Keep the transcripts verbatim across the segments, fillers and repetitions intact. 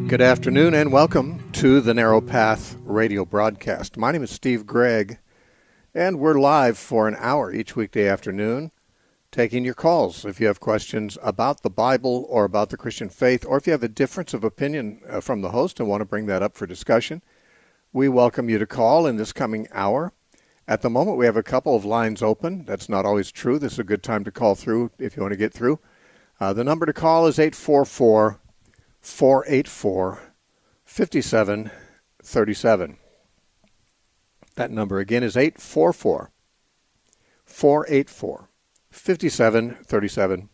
Good afternoon and welcome to the Narrow Path radio broadcast. My name is Steve Gregg, and we're live for an hour each weekday afternoon taking your calls. If you have questions about the Bible or about the Christian faith, or if you have a difference of opinion uh, from the host and want to bring that up for discussion, we welcome you to call in this coming hour. At the moment, we have a couple of lines open. That's not always true. This is a good time to call through if you want to get through. Uh, the number to call is eight four four, four eight four, five seven three seven. That number again is eight four four, four eight four, five seven three seven.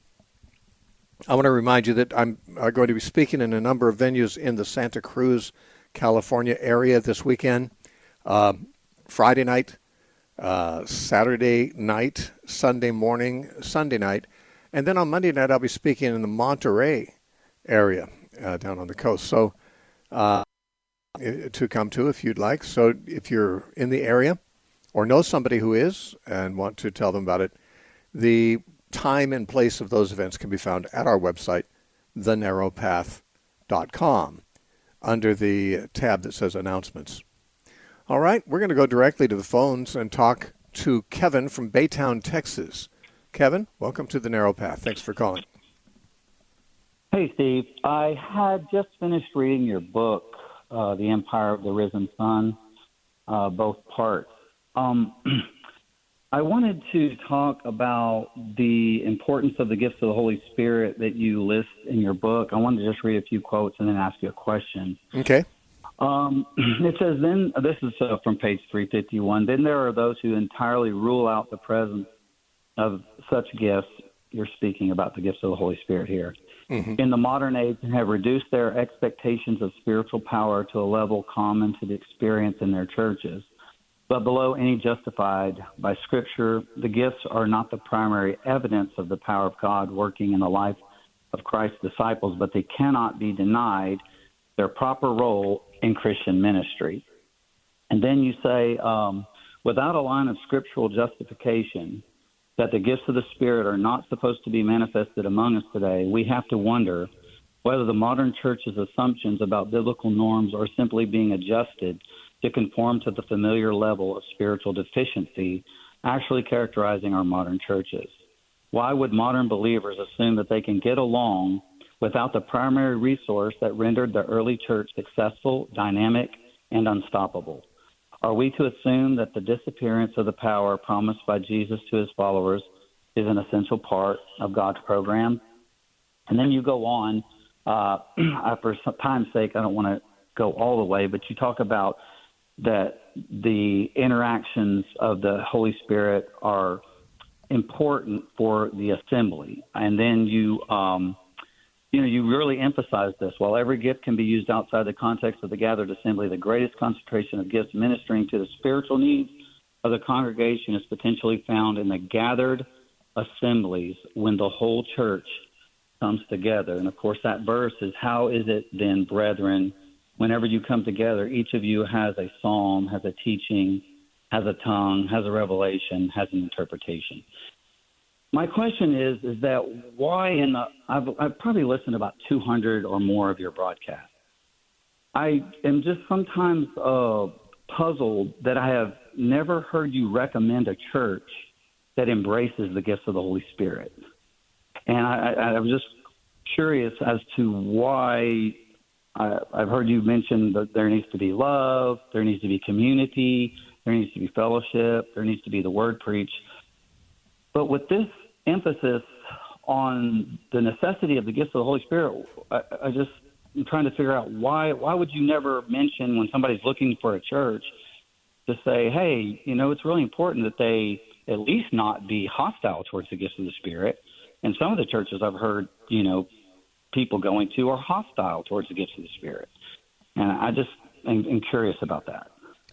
I want to remind you that I'm uh, going to be speaking in a number of venues in the Santa Cruz, California area this weekend. Uh, Friday night, uh, Saturday night, Sunday morning, Sunday night. And then on Monday night, I'll be speaking in the Monterey area uh, down on the coast. So uh, to come to if you'd like. So if you're in the area or know somebody who is and want to tell them about it, the time and place of those events can be found at our website, the narrow path dot com, under the tab that says Announcements. All right, we're going to go directly to the phones and talk to Kevin from Baytown, Texas. Kevin, welcome to the Narrow Path. Thanks for calling. Hey, Steve. I had just finished reading your book, uh, The Empire of the Risen Sun, uh, both parts. Um, I wanted to talk about the importance of the gifts of the Holy Spirit that you list in your book. I wanted to just read a few quotes and then ask you a question. Okay. Um, it says, then, this is uh, from page three fifty-one, then there are those who entirely rule out the presence of such gifts. You're speaking about the gifts of the Holy Spirit here. Mm-hmm. In the modern age, and have reduced their expectations of spiritual power to a level common to the experience in their churches. But below any justified by Scripture, the gifts are not the primary evidence of the power of God working in the life of Christ's disciples, but they cannot be denied their proper role in Christian ministry. And then you say, um, without a line of scriptural justification that the gifts of the Spirit are not supposed to be manifested among us today, we have to wonder whether the modern church's assumptions about biblical norms are simply being adjusted to conform to the familiar level of spiritual deficiency actually characterizing our modern churches. Why would modern believers assume that they can get along without the primary resource that rendered the early church successful, dynamic, and unstoppable? Are we to assume that the disappearance of the power promised by Jesus to his followers is an essential part of God's program? And then you go on, uh, for time's sake, I don't want to go all the way, but you talk about that the interactions of the Holy Spirit are important for the assembly. And then you, um, you know, you really emphasize this. While every gift can be used outside the context of the gathered assembly, the greatest concentration of gifts ministering to the spiritual needs of the congregation is potentially found in the gathered assemblies when the whole church comes together. And, of course, that verse is, how is it then, brethren, whenever you come together, each of you has a psalm, has a teaching, has a tongue, has a revelation, has an interpretation. My question is, is that why in the, I've, I've probably listened to about two hundred or more of your broadcasts. I am just sometimes uh, puzzled that I have never heard you recommend a church that embraces the gifts of the Holy Spirit. And I, I, I was just curious as to why. I, I've heard you mention that there needs to be love, there needs to be community, there needs to be fellowship, there needs to be the word preached. But with this emphasis on the necessity of the gifts of the Holy Spirit, I, I just am trying to figure out why why would you never mention when somebody's looking for a church to say, hey, you know, it's really important that they at least not be hostile towards the gifts of the Spirit. And some of the churches I've heard, you know, people going to are hostile towards the gifts of the Spirit. And I just am, am curious about that.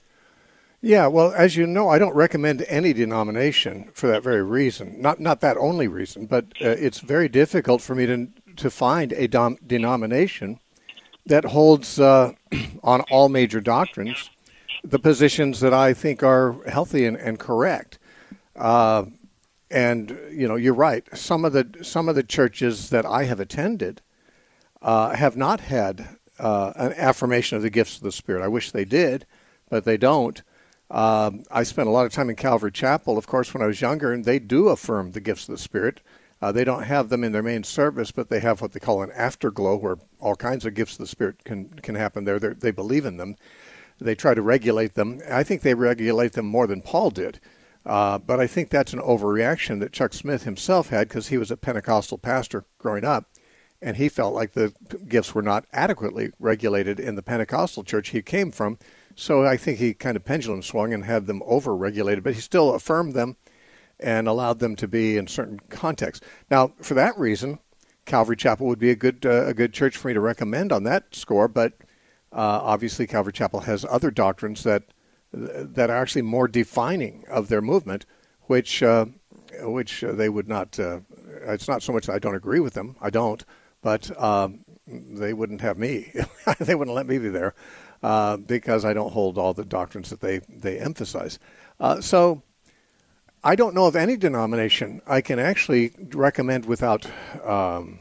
Yeah, well, as you know, I don't recommend any denomination for that very reason. Not not that only reason, but uh, it's very difficult for me to to find a dom- denomination that holds uh, on all major doctrines the positions that I think are healthy and, and correct. Uh, and you know, you're right. Some of the some of the churches that I have attended uh, have not had uh, an affirmation of the gifts of the Spirit. I wish they did, but they don't. Um, I spent a lot of time in Calvary Chapel, of course, when I was younger, and they do affirm the gifts of the Spirit. Uh, they don't have them in their main service, but they have what they call an afterglow, where all kinds of gifts of the Spirit can, can happen there. They're, they believe in them. They try to regulate them. I think they regulate them more than Paul did. Uh, but I think that's an overreaction that Chuck Smith himself had, because he was a Pentecostal pastor growing up, and he felt like the gifts were not adequately regulated in the Pentecostal church he came from. So I think he kind of pendulum swung and had them over-regulated, but he still affirmed them and allowed them to be in certain contexts. Now, for that reason, Calvary Chapel would be a good uh, a good church for me to recommend on that score, but uh, obviously Calvary Chapel has other doctrines that that are actually more defining of their movement, which uh, which they would not, uh, it's not so much that I don't agree with them, I don't, but um, they wouldn't have me. They wouldn't let me be there. Uh, because I don't hold all the doctrines that they, they emphasize. Uh, so I don't know of any denomination I can actually recommend without um,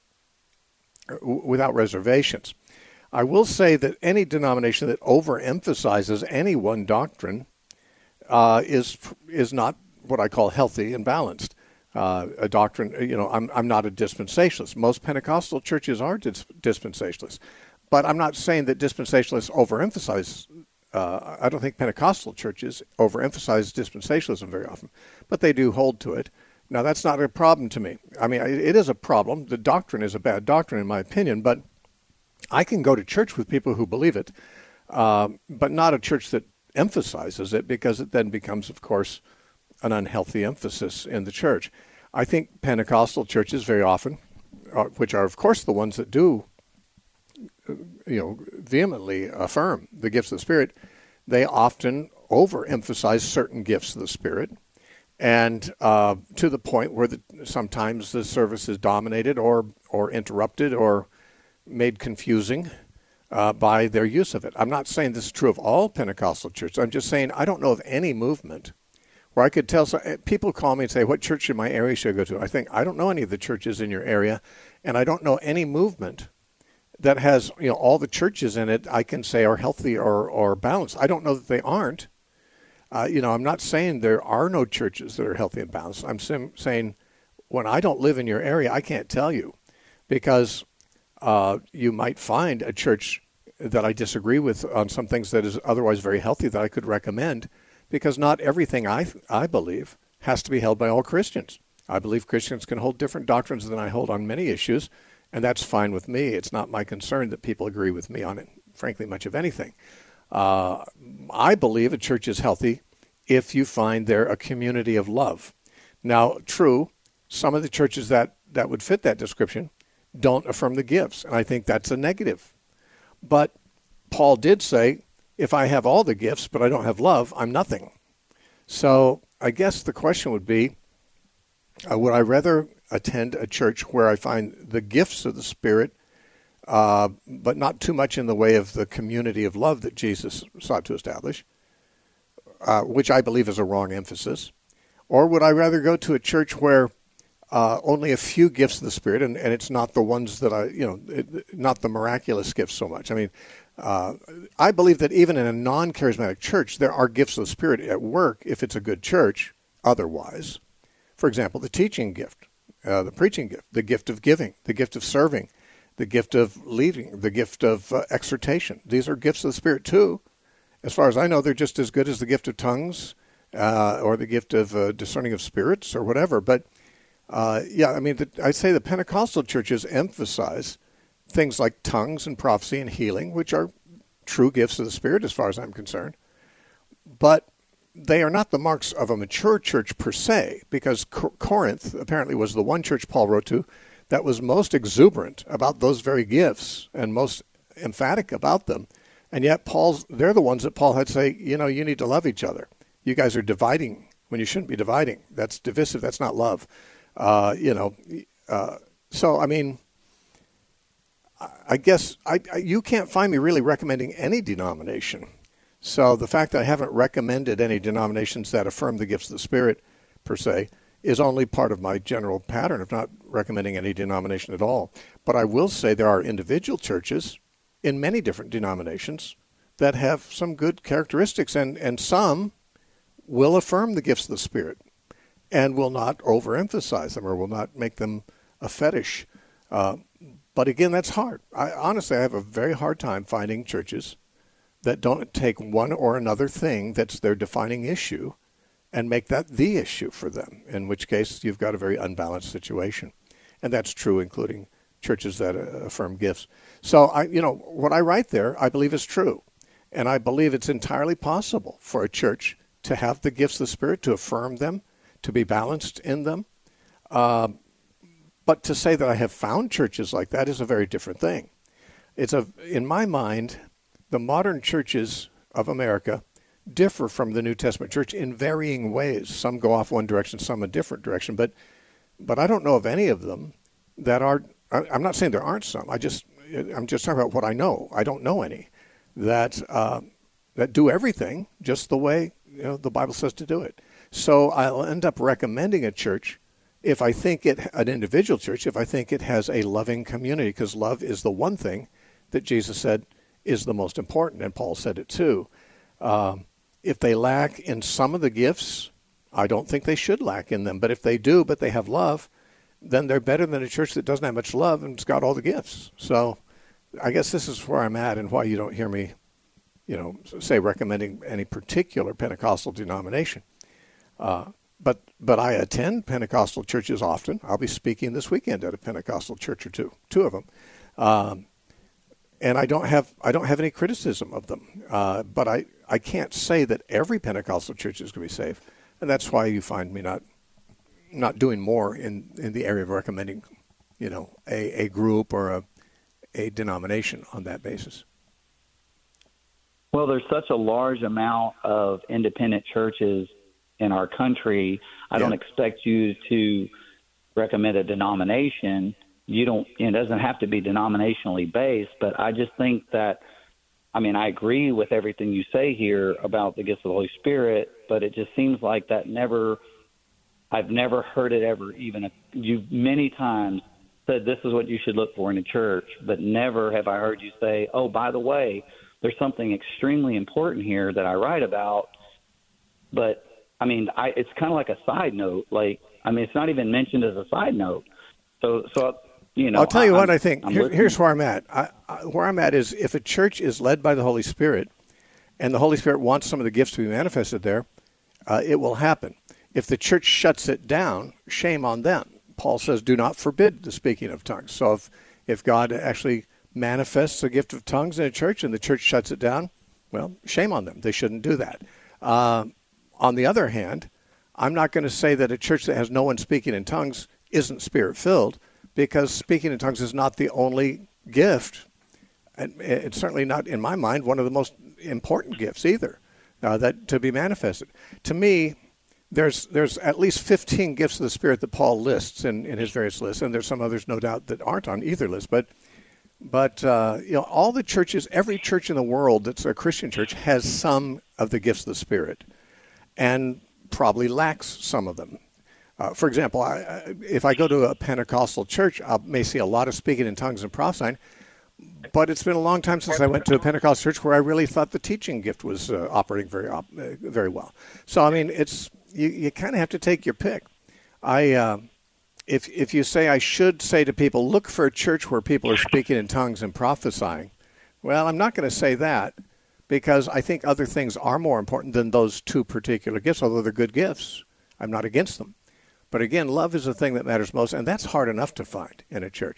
without reservations. I will say that any denomination that overemphasizes any one doctrine uh, is is not what I call healthy and balanced. Uh, a doctrine, you know, I'm I'm not a dispensationalist. Most Pentecostal churches are dis- dispensationalists. But I'm not saying that dispensationalists overemphasize. Uh, I don't think Pentecostal churches overemphasize dispensationalism very often, but they do hold to it. Now, that's not a problem to me. I mean, it is a problem. The doctrine is a bad doctrine, in my opinion, but I can go to church with people who believe it, uh, but not a church that emphasizes it, because it then becomes, of course, an unhealthy emphasis in the church. I think Pentecostal churches very often, uh, which are, of course, the ones that do you know, vehemently affirm the gifts of the Spirit, they often overemphasize certain gifts of the Spirit, and uh, to the point where the, sometimes the service is dominated or or interrupted or made confusing uh, by their use of it. I'm not saying this is true of all Pentecostal churches. I'm just saying I don't know of any movement where I could tell, so, people call me and say, what church in my area should I go to? I think, I don't know any of the churches in your area, and I don't know any movement that has, you know, all the churches in it I can say are healthy or, or balanced. I don't know that they aren't. Uh, you know, I'm not saying there are no churches that are healthy and balanced. I'm sim- saying when I don't live in your area, I can't tell you, because uh, you might find a church that I disagree with on some things that is otherwise very healthy that I could recommend, because not everything I I believe has to be held by all Christians. I believe Christians can hold different doctrines than I hold on many issues, and that's fine with me. It's not my concern that people agree with me on it, frankly, much of anything. Uh, I believe a church is healthy if you find there a community of love. Now, true, some of the churches that, that would fit that description don't affirm the gifts, and I think that's a negative. But Paul did say, if I have all the gifts but I don't have love, I'm nothing. So I guess the question would be, uh, would I rather attend a church where I find the gifts of the Spirit, uh, but not too much in the way of the community of love that Jesus sought to establish, uh, which I believe is a wrong emphasis? Or would I rather go to a church where uh, only a few gifts of the Spirit, and, and it's not the ones that I, you know, it, not the miraculous gifts so much. I mean, uh, I believe that even in a non-charismatic church, there are gifts of the Spirit at work if it's a good church otherwise. For example, the teaching gift. Uh, the preaching gift, the gift of giving, the gift of serving, the gift of leading, the gift of uh, exhortation. These are gifts of the Spirit too. As far as I know, they're just as good as the gift of tongues uh, or the gift of uh, discerning of spirits or whatever. But uh, yeah, I mean, the, I'd say the Pentecostal churches emphasize things like tongues and prophecy and healing, which are true gifts of the Spirit as far as I'm concerned. But they are not the marks of a mature church per se, because Cor- Corinth apparently was the one church Paul wrote to that was most exuberant about those very gifts and most emphatic about them. And yet Paul's, they're the ones that Paul had to say, you know, you need to love each other. You guys are dividing when you shouldn't be dividing. That's divisive. That's not love. Uh, you know, uh, so, I mean, I guess I, I, you can't find me really recommending any denomination. So the fact that I haven't recommended any denominations that affirm the gifts of the Spirit, per se, is only part of my general pattern of not recommending any denomination at all. But I will say there are individual churches in many different denominations that have some good characteristics, and, and some will affirm the gifts of the Spirit and will not overemphasize them or will not make them a fetish. Uh, but again, that's hard. I, honestly, I have a very hard time finding churches that don't take one or another thing that's their defining issue and make that the issue for them, in which case you've got a very unbalanced situation. And that's true, including churches that uh, affirm gifts. So, I, you know, what I write there, I believe is true. And I believe it's entirely possible for a church to have the gifts of the Spirit, to affirm them, to be balanced in them. Uh, but to say that I have found churches like that is a very different thing. It's a, in my mind, the modern churches of America differ from the New Testament church in varying ways. Some go off one direction, some a different direction. But but I don't know of any of them that are, I'm not saying there aren't some. I just, I'm just talking about what I know. I don't know any that uh, that do everything just the way, you know, the Bible says to do it. So I'll end up recommending a church if I think it, an individual church, if I think it has a loving community, because love is the one thing that Jesus said is the most important, and Paul said it too. Um, if they lack in some of the gifts, I don't think they should lack in them. But if they do, but they have love, then they're better than a church that doesn't have much love and it's got all the gifts. So I guess this is where I'm at and why you don't hear me, you know, say recommending any particular Pentecostal denomination. Uh, but but I attend Pentecostal churches often. I'll be speaking this weekend at a Pentecostal church or two, two of them. Um, and I don't have I don't have any criticism of them. Uh, but I, I can't say that every Pentecostal church is going to be saved. And that's why you find me not not doing more in, in the area of recommending, you know, a, a group or a a denomination on that basis. Well, there's such a large amount of independent churches in our country. I yeah. don't expect you to recommend a denomination. You don't, it doesn't have to be denominationally based, but I just think that, I mean, I agree with everything you say here about the gifts of the Holy Spirit, but it just seems like that never, I've never heard it ever even, you've many times said this is what you should look for in a church, but never have I heard you say, oh, by the way, there's something extremely important here that I write about. But, I mean, I, it's kind of like a side note. Like, I mean, it's not even mentioned as a side note. So, so you know. I'll tell you I, what I'm, I think. Here, here's where I'm at. I, I, where I'm at is if a church is led by the Holy Spirit and the Holy Spirit wants some of the gifts to be manifested there, uh, it will happen. If the church shuts it down, shame on them. Paul says, do not forbid the speaking of tongues. So if, if God actually manifests a gift of tongues in a church and the church shuts it down, well, shame on them. They shouldn't do that. Uh, on the other hand, I'm not going to say that a church that has no one speaking in tongues isn't Spirit-filled, because speaking in tongues is not the only gift. And it's certainly not, in my mind, one of the most important gifts either, uh, that to be manifested. To me, There's there's at least fifteen gifts of the Spirit that Paul lists in, in his various lists, and there's some others, no doubt, that aren't on either list. But but uh, you know, all the churches, every church in the world that's a Christian church has some of the gifts of the Spirit, and probably lacks some of them. Uh, for example, I, if I go to a Pentecostal church, I may see a lot of speaking in tongues and prophesying. But it's been a long time since I went to a Pentecostal church where I really thought the teaching gift was uh, operating very op- uh, very well. So I mean, it's you, you kind of have to take your pick. I uh, if if you say I should say to people, look for a church where people are speaking in tongues and prophesying. Well, I'm not going to say that, because I think other things are more important than those two particular gifts, although they're good gifts. I'm not against them. But again, love is the thing that matters most, and that's hard enough to find in a church.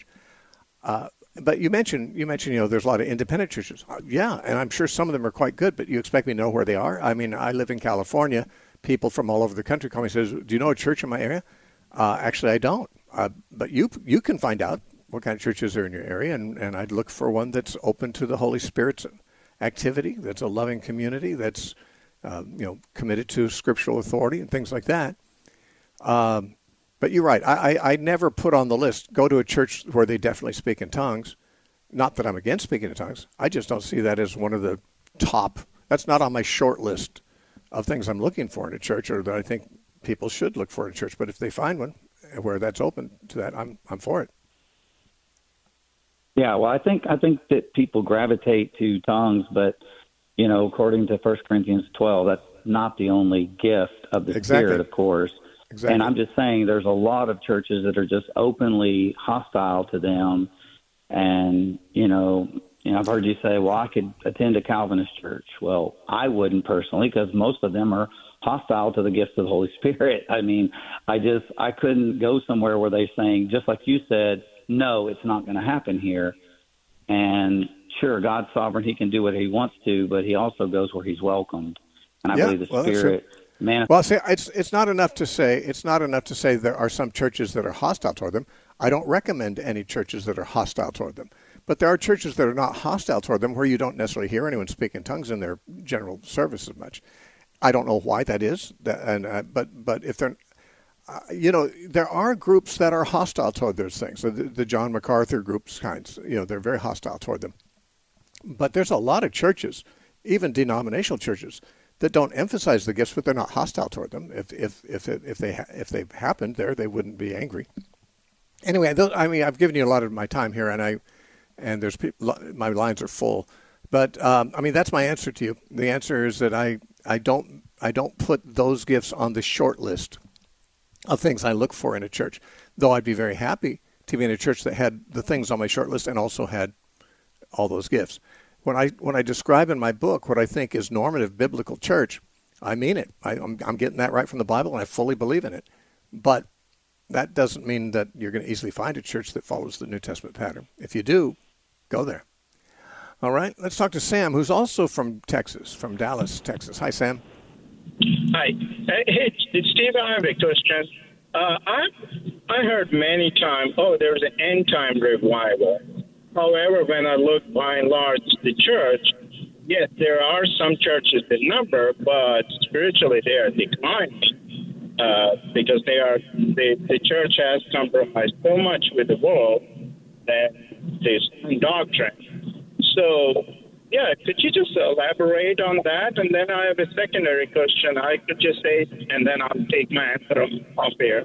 Uh, But you mentioned, you mentioned, you know, there's a lot of independent churches. Uh, yeah, and I'm sure some of them are quite good, but you expect me to know where they are? I mean, I live in California. People from all over the country call me and says, do you know a church in my area? Uh, actually, I don't. Uh, but you you can find out what kind of churches are in your area, and, and I'd look for one that's open to the Holy Spirit's activity, that's a loving community, that's, uh, you know, committed to scriptural authority and things like that. Um But you're right. I, I, I never put on the list, go to a church where they definitely speak in tongues. Not that I'm against speaking in tongues. I just don't see that as one of the top. That's not on my short list of things I'm looking for in a church, or that I think people should look for in a church. But if they find one where that's open to that, I'm I'm for it. Yeah, well, I think I think that people gravitate to tongues, but you know, according to First Corinthians twelve, that's not the only gift of the Exactly. Spirit, of course. Exactly. And I'm just saying, there's a lot of churches that are just openly hostile to them. And you know, you know, I've heard you say, "Well, I could attend a Calvinist church." Well, I wouldn't personally, because most of them are hostile to the gifts of the Holy Spirit. I mean, I just I couldn't go somewhere where they're saying, just like you said, no, it's not going to happen here. And sure, God's sovereign; He can do what He wants to, but He also goes where He's welcomed. And I yeah, believe the well, Spirit manifests. Well, see, it's it's not enough to say it's not enough to say there are some churches that are hostile toward them. I don't recommend any churches that are hostile toward them. But there are churches that are not hostile toward them where you don't necessarily hear anyone speak in tongues in their general service as much. I don't know why that is, that, and uh, but but if they're, uh, you know, there are groups that are hostile toward those things. So the, the John MacArthur groups kinds, you know, they're very hostile toward them. But there's a lot of churches, even denominational churches, that don't emphasize the gifts, but they're not hostile toward them. If if if it, if they ha- if they happened there, they wouldn't be angry. Anyway, those, I mean, I've given you a lot of my time here, and I and there's people, my lines are full. But um, I mean, that's my answer to you. The answer is that I, I don't I don't put those gifts on the short list of things I look for in a church. Though I'd be very happy to be in a church that had the things on my short list and also had all those gifts. When I when I describe in my book what I think is normative biblical church, I mean it. I, I'm I'm getting that right from the Bible, and I fully believe in it. But that doesn't mean that you're going to easily find a church that follows the New Testament pattern. If you do, go there. All right, let's talk to Sam, who's also from Texas, from Dallas, Texas. Hi, Sam. Hi. Hey, it's Steve. I have a question. Uh, I I heard many times, oh, there's an end-time revival. However, when I look by and large the church, yes, there are some churches in number, but spiritually they are declining uh, because they are the, the church has compromised so much with the world that there's doctrine. So, yeah, could you just elaborate on that? And then I have a secondary question. I could just say, and then I'll take my answer off air.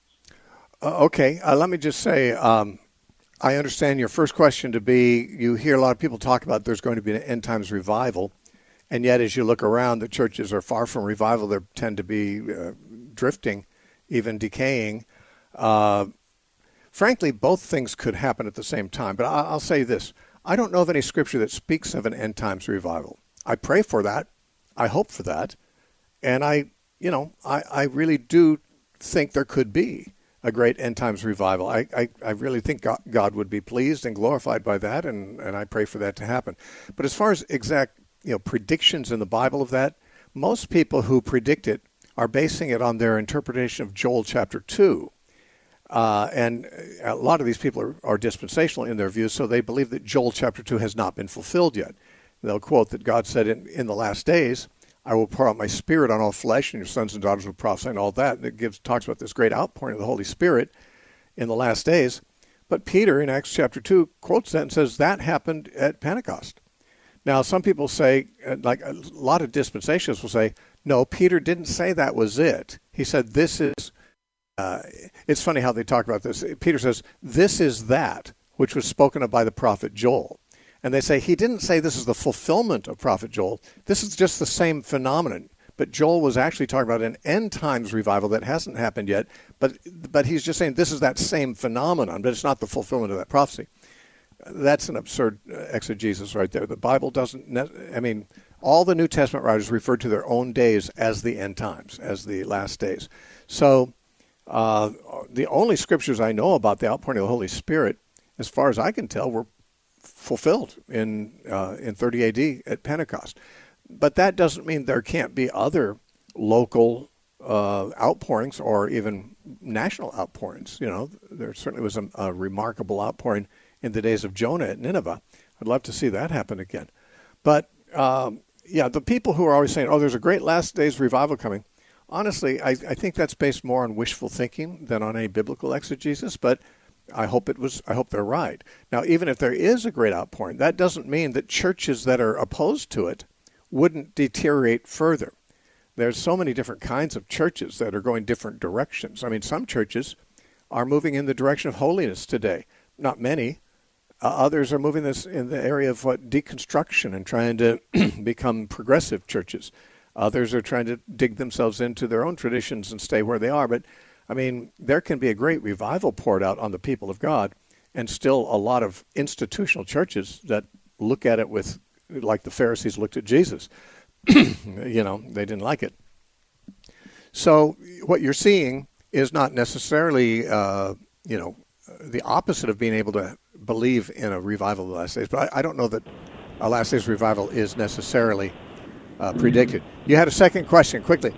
Uh, okay, uh, let me just say, um, I understand your first question to be, you hear a lot of people talk about there's going to be an end times revival, and yet as you look around, the churches are far from revival. They tend to be uh, drifting, even decaying. Uh, frankly, both things could happen at the same time, but I- I'll say this. I don't know of any scripture that speaks of an end times revival. I pray for that. I hope for that. And I, you know, I, I really do think there could be a great end times revival. I, I, I really think God, God would be pleased and glorified by that, and, and I pray for that to happen. But as far as exact, you know, predictions in the Bible of that, most people who predict it are basing it on their interpretation of Joel chapter two. Uh, and a lot of these people are, are dispensational in their views, so they believe that Joel chapter two has not been fulfilled yet. They'll quote that God said, in, in the last days, I will pour out my spirit on all flesh, and your sons and daughters will prophesy, and all that. And it gives talks about this great outpouring of the Holy Spirit in the last days. But Peter, in Acts chapter two, quotes that and says that happened at Pentecost. Now, some people say, like a lot of dispensationalists will say, no, Peter didn't say that was it. He said, this is... Uh, it's funny how they talk about this. Peter says, this is that which was spoken of by the prophet Joel. And they say, he didn't say this is the fulfillment of prophet Joel. This is just the same phenomenon. But Joel was actually talking about an end times revival that hasn't happened yet. But but he's just saying this is that same phenomenon, but it's not the fulfillment of that prophecy. That's an absurd exegesis right there. The Bible doesn't, I mean, all the New Testament writers refer to their own days as the end times, as the last days. So, Uh, the only scriptures I know about the outpouring of the Holy Spirit, as far as I can tell, were fulfilled in uh, in thirty A D at Pentecost. But that doesn't mean there can't be other local uh, outpourings or even national outpourings. You know, there certainly was a, a remarkable outpouring in the days of Jonah at Nineveh. I'd love to see that happen again. But, um, yeah, the people who are always saying, oh, there's a great last days revival coming, honestly, I, I think that's based more on wishful thinking than on any biblical exegesis, but I hope it was. I hope they're right. Now, even if there is a great outpouring, that doesn't mean that churches that are opposed to it wouldn't deteriorate further. There's so many different kinds of churches that are going different directions. I mean, some churches are moving in the direction of holiness today. Not many, Uh, others are moving this in the area of what deconstruction and trying to become progressive churches. Others are trying to dig themselves into their own traditions and stay where they are. But, I mean, there can be a great revival poured out on the people of God, and still a lot of institutional churches that look at it with, like the Pharisees looked at Jesus. You know, they didn't like it. So what you're seeing is not necessarily, uh, you know, the opposite of being able to believe in a revival of the last days. But I, I don't know that a last days revival is necessarily uh, predicted. You had a second question, quickly.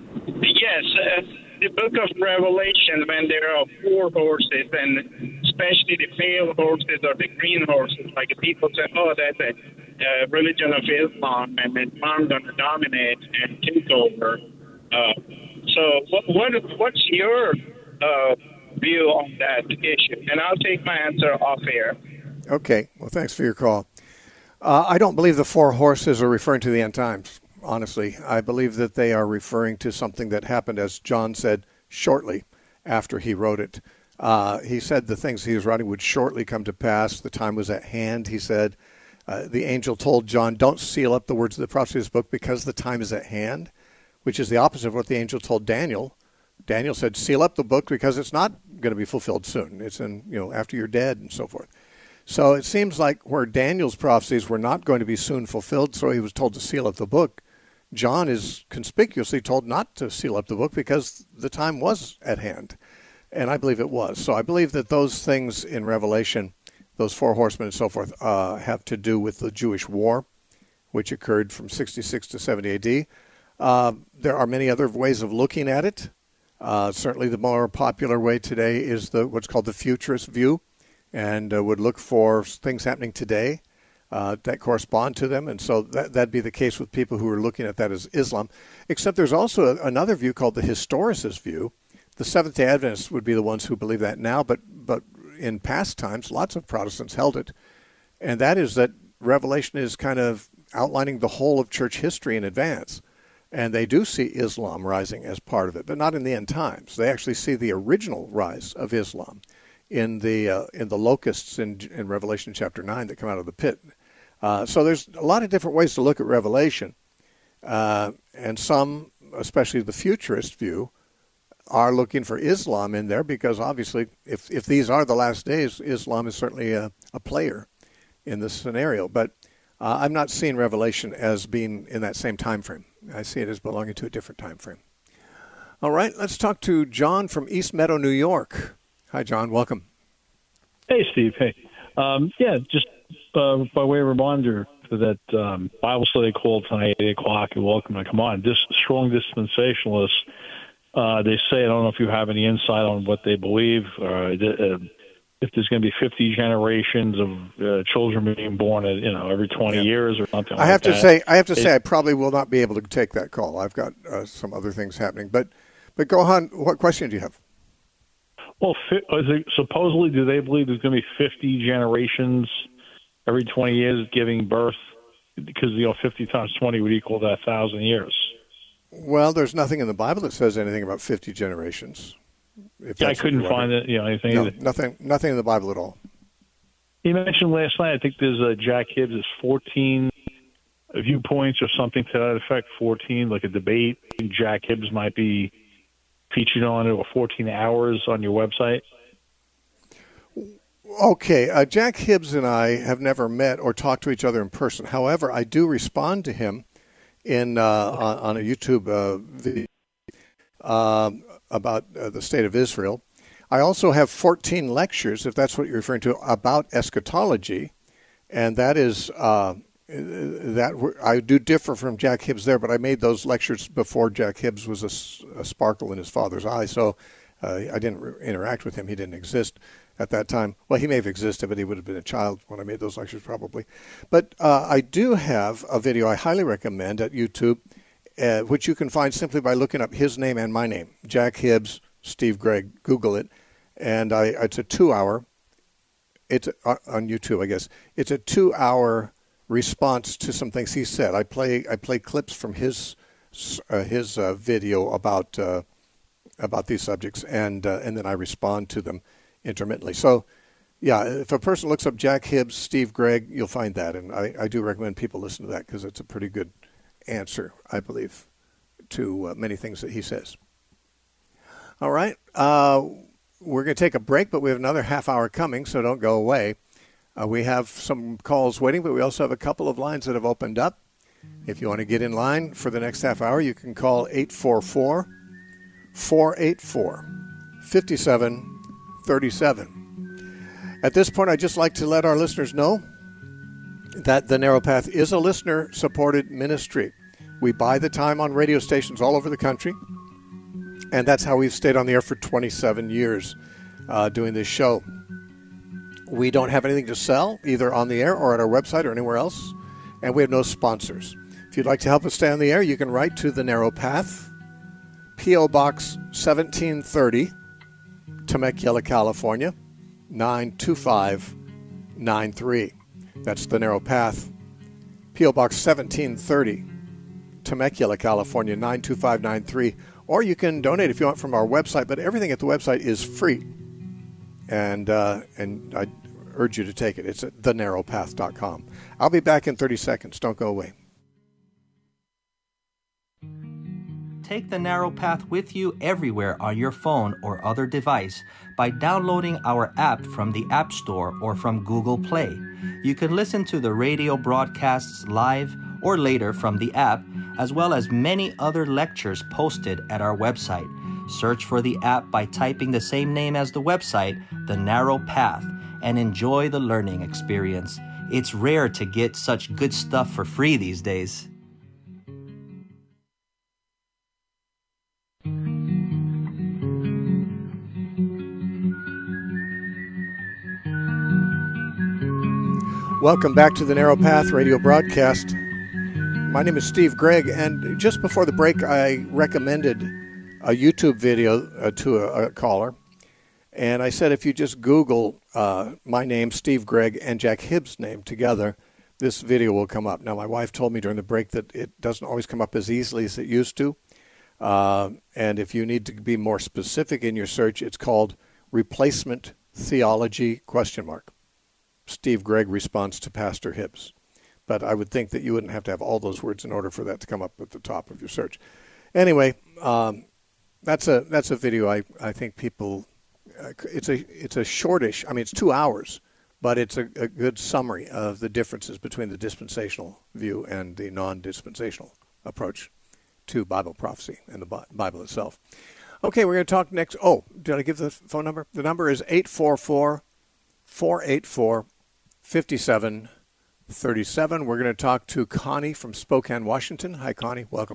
Yes, uh, the book of Revelation, when there are four horses, and especially the pale horses or the green horses, like people say, oh, that's a uh, religion of Islam, and it's going to dominate and take over. Uh, so what, what what's your uh, view on that issue? And I'll take my answer off air. Okay. Well, thanks for your call. Uh, I don't believe the four horses are referring to the end times, honestly. I believe that they are referring to something that happened, as John said, shortly after he wrote it. Uh, he said the things he was writing would shortly come to pass. The time was at hand, he said. Uh, the angel told John, don't seal up the words of the prophecy of this book because the time is at hand, which is the opposite of what the angel told Daniel. Daniel said, seal up the book because it's not going to be fulfilled soon. It's in, you know, after you're dead and so forth. So it seems like where Daniel's prophecies were not going to be soon fulfilled, so he was told to seal up the book. John is conspicuously told not to seal up the book because the time was at hand. And I believe it was. So I believe that those things in Revelation, those four horsemen and so forth, uh, have to do with the Jewish war, which occurred from sixty-six to seventy A D. Uh, there are many other ways of looking at it. Uh, certainly the more popular way today is the what's called the futurist view, and uh, would look for things happening today uh, that correspond to them. And so that, that'd be the case with people who are looking at that as Islam. Except there's also a, another view called the historicist view. The Seventh-day Adventists would be the ones who believe that now, but but in past times, lots of Protestants held it. And that is that Revelation is kind of outlining the whole of church history in advance. And they do see Islam rising as part of it, but not in the end times. They actually see the original rise of Islam in the uh, in the locusts in, in Revelation chapter nine that come out of the pit. Uh, so there's a lot of different ways to look at Revelation. Uh, and some, especially the futurist view, are looking for Islam in there because obviously if, if these are the last days, Islam is certainly a, a player in this scenario. But uh, I'm not seeing Revelation as being in that same time frame. I see it as belonging to a different time frame. All right, let's talk to John from East Meadow, New York. Hi, John. Welcome. Hey, Steve. Hey. Um, yeah, just uh, by way of reminder to that um, Bible study call tonight at eight o'clock, you're welcome to come on. This strong dispensationalists, uh, they say, I don't know if you have any insight on what they believe, uh, if there's going to be fifty generations of uh, children being born, at, you know, every twenty yeah. years or something. I have like to that. say, I have to it, say, I probably will not be able to take that call. I've got uh, some other things happening, but but go on. What question do you have? Well, supposedly, do they believe there's going to be fifty generations every twenty years giving birth? Because, you know, fifty times twenty would equal that one thousand years. Well, there's nothing in the Bible that says anything about fifty generations. Yeah, I couldn't find it, you know, anything. No, nothing, nothing in the Bible at all. You mentioned last night, I think there's uh, Jack Hibbs' fourteen viewpoints or something to that effect, fourteen, like a debate. Jack Hibbs might be featured on it, or fourteen hours on your website. Okay, uh, Jack Hibbs and I have never met or talked to each other in person. However, I do respond to him in uh, on, on a YouTube uh, video uh, about uh, the state of Israel. I also have fourteen lectures, if that's what you're referring to, about eschatology, and that is uh, that I do differ from Jack Hibbs there, but I made those lectures before Jack Hibbs was a, a sparkle in his father's eye, so uh, I didn't re- interact with him. He didn't exist at that time. Well, he may have existed, but he would have been a child when I made those lectures probably. But uh, I do have a video I highly recommend at YouTube, uh, which you can find simply by looking up his name and my name, Jack Hibbs, Steve Gregg. Google it. And I, it's a two-hour, it's uh, on YouTube, I guess. It's a two-hour response to some things he said. I play I play clips from his uh, his uh, video about uh, about these subjects, and uh, and then I respond to them intermittently. So Yeah, if a person looks up Jack Hibbs, Steve Gregg, you'll find that. And I, I do recommend people listen to that because it's a pretty good answer, I believe, to uh, many things that he says. All right. Uh, we're going to take a break, but we have another half hour coming, so don't go away. Uh, we have some calls waiting, but we also have a couple of lines that have opened up. If you want to get in line for the next half hour, you can call eight four four, four eight four, five seven three seven. At this point, I'd just like to let our listeners know that The Narrow Path is a listener-supported ministry. We buy the time on radio stations all over the country, and that's how we've stayed on the air for twenty-seven years uh, doing this show. We don't have anything to sell, either on the air or at our website or anywhere else, and we have no sponsors. If you'd like to help us stay on the air, you can write to The Narrow Path, P O. Box seventeen thirty, Temecula, California, nine two five nine three. That's The Narrow Path, P O. Box seventeen thirty, Temecula, California, nine two five nine three. Or you can donate if you want from our website, but everything at the website is free. And uh, and I urge you to take it. It's at the narrow path dot com. I'll be back in thirty seconds. Don't go away. Take The Narrow Path with you everywhere on your phone or other device by downloading our app from the App Store or from Google Play. You can listen to the radio broadcasts live or later from the app, as well as many other lectures posted at our website. Search for the app by typing the same name as the website, The Narrow Path, and enjoy the learning experience. It's rare to get such good stuff for free these days. Welcome back to the Narrow Path radio broadcast. My name is Steve Gregg, and just before the break, I recommended a YouTube video uh, to a, a caller, and I said if you just Google uh, my name, Steve Gregg, and Jack Hibbs' name together, this video will come up. Now, my wife told me during the break that it doesn't always come up as easily as it used to, uh, and if you need to be more specific in your search, it's called Replacement Theology question mark. Steve Gregg responds to Pastor Hibbs. But I would think that you wouldn't have to have all those words in order for that to come up at the top of your search. Anyway, um, that's a that's a video I, I think people, uh, it's a it's a shortish, I mean it's two hours, but it's a, a good summary of the differences between the dispensational view and the non-dispensational approach to Bible prophecy and the Bible itself. Okay, we're going to talk next. Oh, did I give the phone number? The number is eight four four, four eight four, five seven three seven. We're going to talk to Connie from Spokane, Washington. Hi, Connie. Welcome.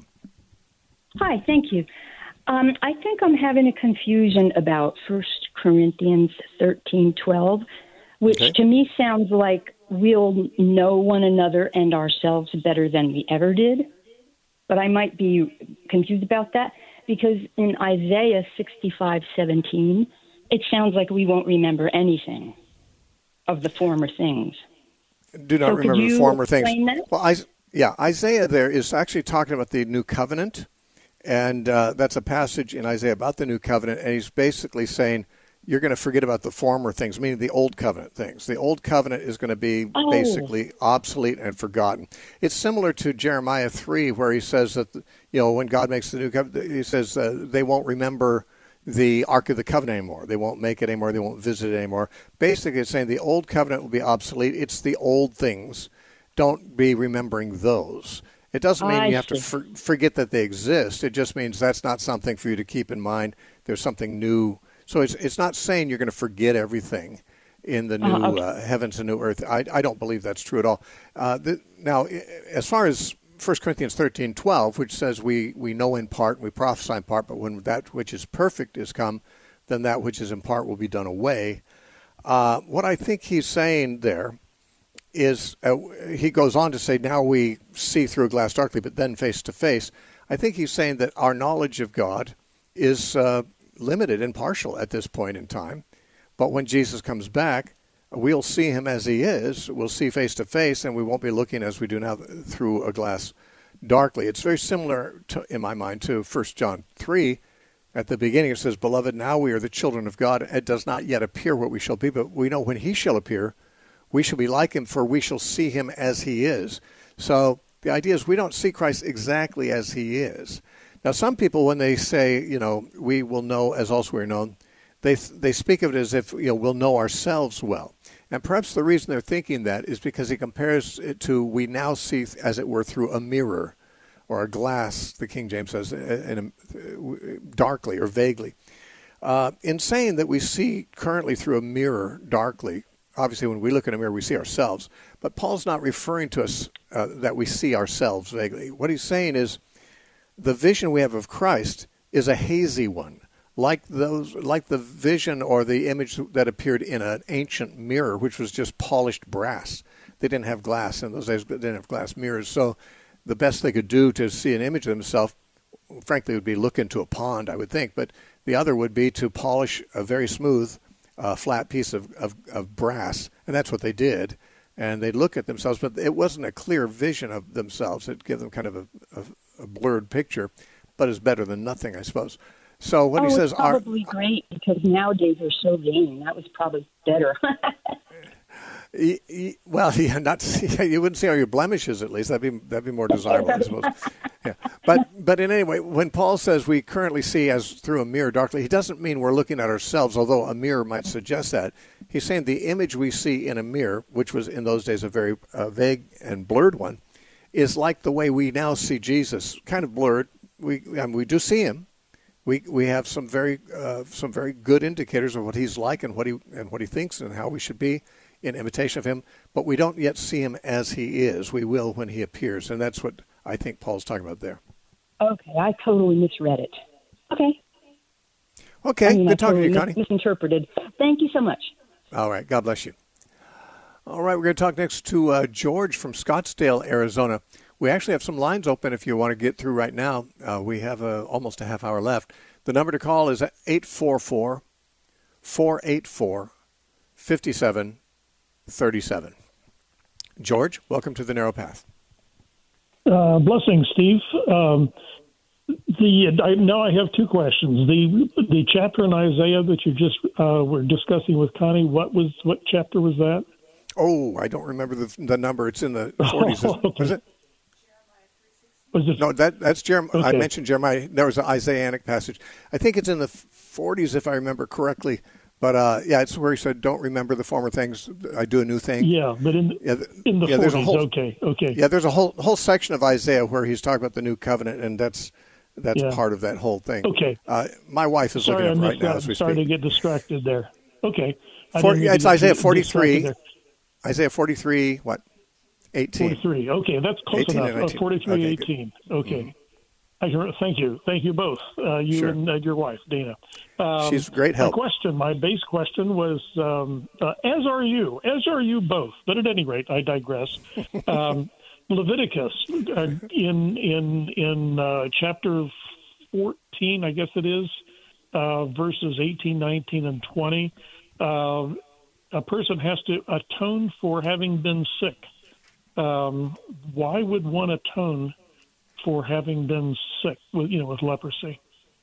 Hi, thank you. Um, I think I'm having a confusion about First Corinthians thirteen twelve, which okay. to me sounds like we'll know one another and ourselves better than we ever did. But I might be confused about that because in Isaiah sixty-five seventeen, it sounds like we won't remember anything of the former things. Do not so remember former things. That? Well, I, yeah, Isaiah there is actually talking about the new covenant, and uh, that's a passage in Isaiah about the new covenant, and he's basically saying you're going to forget about the former things, meaning the old covenant things. The old covenant is going to be oh. basically obsolete and forgotten. It's similar to Jeremiah three, where he says that, you know, when God makes the new covenant, he says uh, they won't remember the Ark of the Covenant anymore. They won't make it anymore. They won't visit it anymore. Basically, it's saying the old covenant will be obsolete. It's the old things. Don't be remembering those. It doesn't mean I you have see. to for, forget that they exist. It just means that's not something for you to keep in mind. There's something new. So it's it's not saying you're going to forget everything in the new uh, okay. uh, heavens and new earth. I, I don't believe that's true at all. Uh, the, now, as far as First Corinthians thirteen twelve, which says we, we know in part and we prophesy in part, but when that which is perfect is come, then that which is in part will be done away. Uh, what I think he's saying there is, uh, he goes on to say, now we see through a glass darkly, but then face to face. I think he's saying that our knowledge of God is uh, limited and partial at this point in time. But when Jesus comes back, we'll see him as he is. We'll see face to face, and we won't be looking as we do now through a glass darkly. It's very similar, to, in my mind, to First John three, At the beginning it says, "Beloved, now we are the children of God. It does not yet appear what we shall be, but we know when he shall appear, we shall be like him, for we shall see him as he is." So the idea is we don't see Christ exactly as he is. Now, some people, when they say, you know, we will know as also we are known, they they speak of it as if, you know, we'll know ourselves well. And perhaps the reason they're thinking that is because he compares it to we now see, as it were, through a mirror or a glass, the King James says, in a, darkly or vaguely. Uh, in saying that we see currently through a mirror darkly, obviously when we look in a mirror we see ourselves, but Paul's not referring to us uh, that we see ourselves vaguely. What he's saying is the vision we have of Christ is a hazy one, like those, like the vision or the image that appeared in an ancient mirror, which was just polished brass. They didn't have glass in those days. They didn't have glass mirrors, so the best they could do to see an image of themselves, frankly, would be look into a pond, I would think. But the other would be to polish a very smooth, uh, flat piece of, of, of brass, and that's what they did. And they'd look at themselves, but it wasn't a clear vision of themselves. It'd give them kind of a, a, a blurred picture, but it's better than nothing, I suppose. So when oh, he says, it's probably our, great because nowadays they're so vain. That was probably better. He, he, well, yeah, not you wouldn't see all your blemishes at least. That'd be that'd be more desirable, I suppose. Yeah, but but in any way, when Paul says we currently see as through a mirror darkly, he doesn't mean we're looking at ourselves. Although a mirror might suggest that, he's saying the image we see in a mirror, which was in those days a very uh, vague and blurred one, is like the way we now see Jesus, kind of blurred. We I mean, we do see him. We we have some very uh, some very good indicators of what he's like and what he and what he thinks and how we should be in imitation of him, but we don't yet see him as he is. We will when he appears, and that's what I think Paul's talking about there. Okay, I totally misread it. Okay. Okay, I mean, good I talking totally to you, Connie. Mis- misinterpreted. Thank you so much. All right, God bless you. All right, we're going to talk next to uh, George from Scottsdale, Arizona. We actually have some lines open if you want to get through right now. Uh, we have uh, almost a half hour left. The number to call is eight four four, four eight four, five seven thirty-seven. George, welcome to the Narrow Path. Uh, blessings, Steve. Um, the I, now I have two questions. The the chapter in Isaiah that you just uh, were discussing with Connie. What was what chapter was that? Oh, I don't remember the the number. It's in the forties. Oh, okay. Was it? Was it? No, that that's Jeremiah. Okay. I mentioned Jeremiah. There was an Isaianic passage. I think it's in the forties, if I remember correctly. But, uh, yeah, it's where he said, don't remember the former things. I do a new thing. Yeah, but in the, yeah, in the yeah, forties, there's a whole, okay, okay. Yeah, there's a whole whole section of Isaiah where he's talking about the new covenant, and that's that's yeah. part of that whole thing. Okay. Uh, my wife is Sorry, looking I up right that. now as we Sorry speak. to get distracted there. Okay. For, it's get, Isaiah get forty-three. Isaiah forty-three, what? eighteen. forty-three. Okay, that's close enough. Uh, forty-three, okay, eighteen. Good. Okay. Mm-hmm. I can, thank you. Thank you both, uh, you sure. and uh, your wife, Dana. Um, She's great help. My question, my base question was, um, uh, as are you, as are you both, but at any rate, I digress. Um, Leviticus, uh, in in in uh, chapter fourteen, I guess it is, uh, verses eighteen, nineteen, and twenty, uh, a person has to atone for having been sick. Um, why would one atone for having been sick with, you know, with leprosy?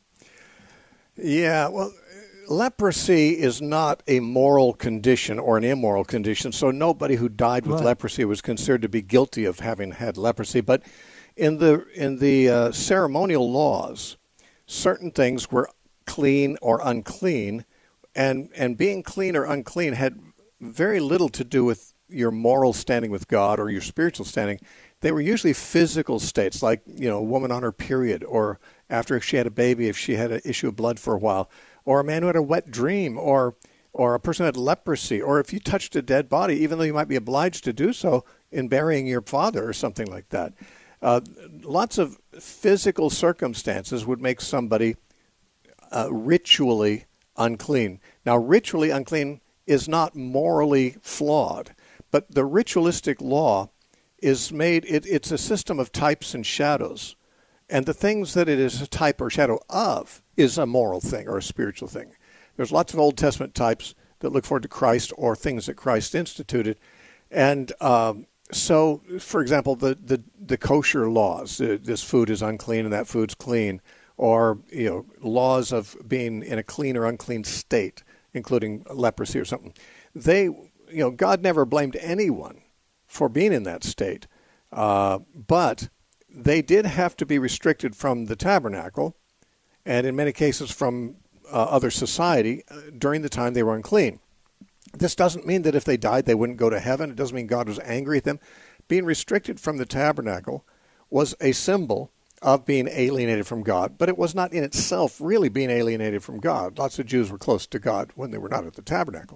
Yeah, well, leprosy is not a moral condition or an immoral condition, so nobody who died with right. leprosy was considered to be guilty of having had leprosy. But in the in the uh, ceremonial laws, certain things were clean or unclean, and and being clean or unclean had very little to do with your moral standing with God or your spiritual standing. They were usually physical states, like, you know, a woman on her period, or after she had a baby, if she had an issue of blood for a while, or a man who had a wet dream, or or a person who had leprosy, or if you touched a dead body, even though you might be obliged to do so in burying your father or something like that. Uh, lots of physical circumstances would make somebody uh, ritually unclean. Now, ritually unclean is not morally flawed, but the ritualistic law is made, it, it's a system of types and shadows. And the things that it is a type or shadow of is a moral thing or a spiritual thing. There's lots of Old Testament types that look forward to Christ or things that Christ instituted. And um, so, for example, the, the, the kosher laws, uh, this food is unclean and that food's clean, or you know laws of being in a clean or unclean state, including leprosy or something. They, you know, God never blamed anyone for being in that state, uh, but they did have to be restricted from the tabernacle, and in many cases from uh, other society uh, during the time they were unclean. This doesn't mean that if they died they wouldn't go to heaven. It doesn't mean God was angry at them. Being restricted from the tabernacle was a symbol of being alienated from God, but it was not in itself really being alienated from God. Lots of Jews were close to God when they were not at the tabernacle.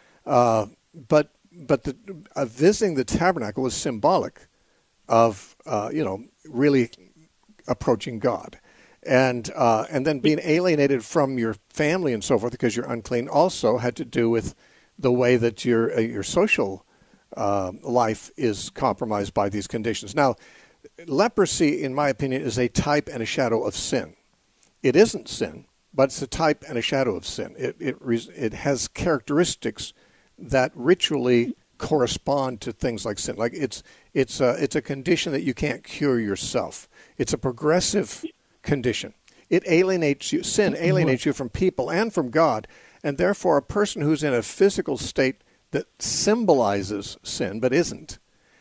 Uh, but but the, uh, visiting the tabernacle was symbolic of, uh, you know, really approaching God. And uh, and then being alienated from your family and so forth because you're unclean also had to do with the way that your uh, your social uh, life is compromised by these conditions. Now, leprosy, in my opinion, is a type and a shadow of sin. It isn't sin, but it's a type and a shadow of sin. It it it has characteristics that ritually correspond to things like sin. Like it's it's a, it's a condition that you can't cure yourself. It's a progressive condition. It alienates you. Sin alienates you from people and from God, and therefore a person who's in a physical state that symbolizes sin but isn't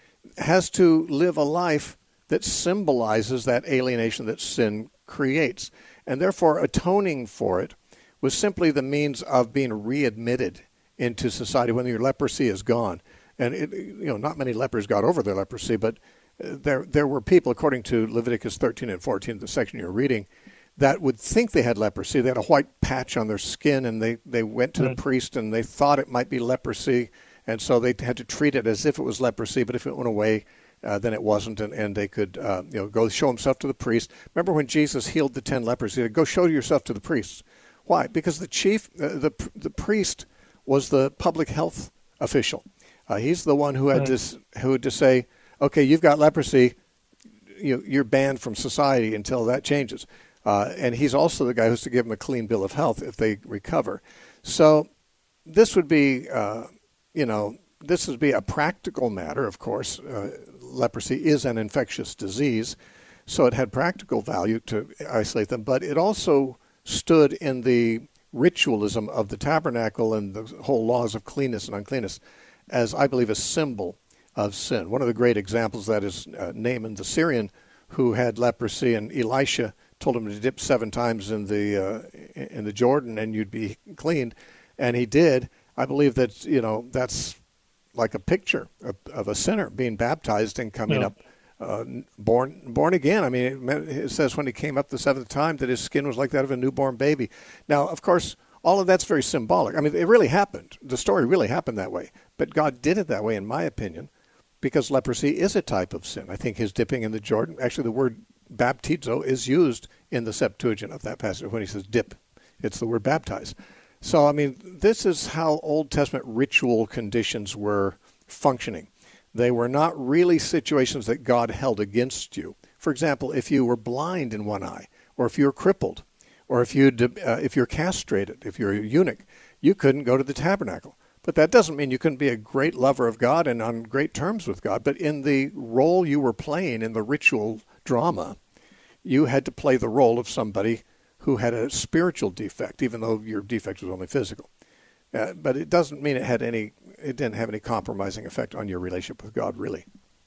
has to live a life that symbolizes that alienation that sin creates. And therefore atoning for it was simply the means of being readmitted into society when your leprosy is gone. And it, you know, not many lepers got over their leprosy, but there there were people, according to Leviticus thirteen and fourteen, the section you're reading, that would think they had leprosy. They had a white patch on their skin, and they, they went to the priest, and they thought it might be leprosy, and so they had to treat it as if it was leprosy, but if it went away, uh, then it wasn't, and, and they could uh, you know go show himself to the priest. Remember when Jesus healed the ten lepers? He said, go show yourself to the priests. Why? Because the chief, uh, the the priest was the public health official. Uh, he's the one who had right. to who had to say, okay, you've got leprosy, you, you're banned from society until that changes. Uh, and he's also the guy who's to give them a clean bill of health if they recover. So this would be, uh, you know, this would be a practical matter, of course. Uh, leprosy is an infectious disease, so it had practical value to isolate them. But it also stood in the ritualism of the tabernacle and the whole laws of cleanness and uncleanness as, I believe, a symbol of sin. One of the great examples of that is uh, Naaman the Syrian, who had leprosy, and Elisha told him to dip seven times in the uh, in the Jordan and you'd be cleaned, and he did. I believe that, you know, that's like a picture of, of a sinner being baptized and coming yeah. up uh, born born again. I mean, it, meant, it says when he came up the seventh time that his skin was like that of a newborn baby. Now, of course, all of that's very symbolic. I mean, it really happened. The story really happened that way, but God did it that way, in my opinion, because leprosy is a type of sin. I think his dipping in the Jordan, actually the word baptizo is used in the Septuagint of that passage when he says dip. It's the word baptize. So, I mean, this is how Old Testament ritual conditions were functioning. They were not really situations that God held against you. For example, if you were blind in one eye, or if you were crippled, or if, you uh, if you're castrated, if you're a eunuch, you couldn't go to the tabernacle. But that doesn't mean you couldn't be a great lover of God and on great terms with God. But in the role you were playing in the ritual drama, you had to play the role of somebody who had a spiritual defect, even though your defect was only physical. Uh, but it doesn't mean it had any, it didn't have any compromising effect on your relationship with God, really.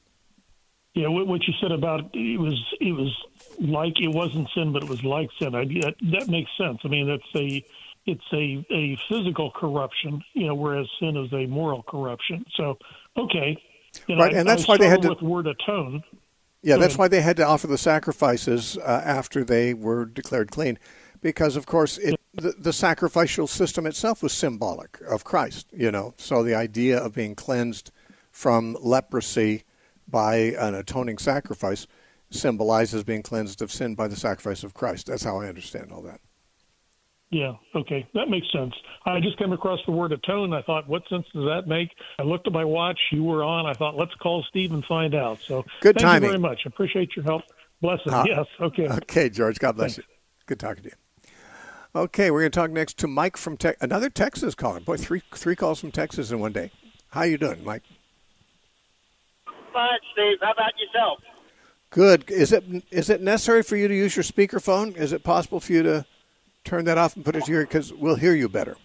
Yeah, what you said about it was it was like it wasn't sin, but it was like sin. I, that, that makes sense. I mean, that's a it's a, a physical corruption, you know, whereas sin is a moral corruption. So, okay, you know, right, I, and that's I why they had to. With the word atone. Yeah, Go that's ahead. why they had to offer the sacrifices uh, after they were declared clean, because of course it, the, the sacrificial system itself was symbolic of Christ. You know, so the idea of being cleansed from leprosy by an atoning sacrifice symbolizes being cleansed of sin by the sacrifice of Christ. That's how I understand all that. Yeah, okay. That makes sense. I just came across the word atone. I thought, what sense does that make? I looked at my watch. You were on. I thought, let's call Steve and find out. So good thank timing. you very much. I appreciate your help. Blessings. Uh, yes, okay. Okay, George. God bless Thanks. you. Good talking to you. Okay, we're going to talk next to Mike from Texas. Another Texas caller. Boy, three three calls from Texas in one day. How you doing, Mike? Fine, Steve. How about yourself? Good. Is it is it necessary for you to use your speakerphone? Is it possible for you to turn that off and put it to your, because we'll hear you better.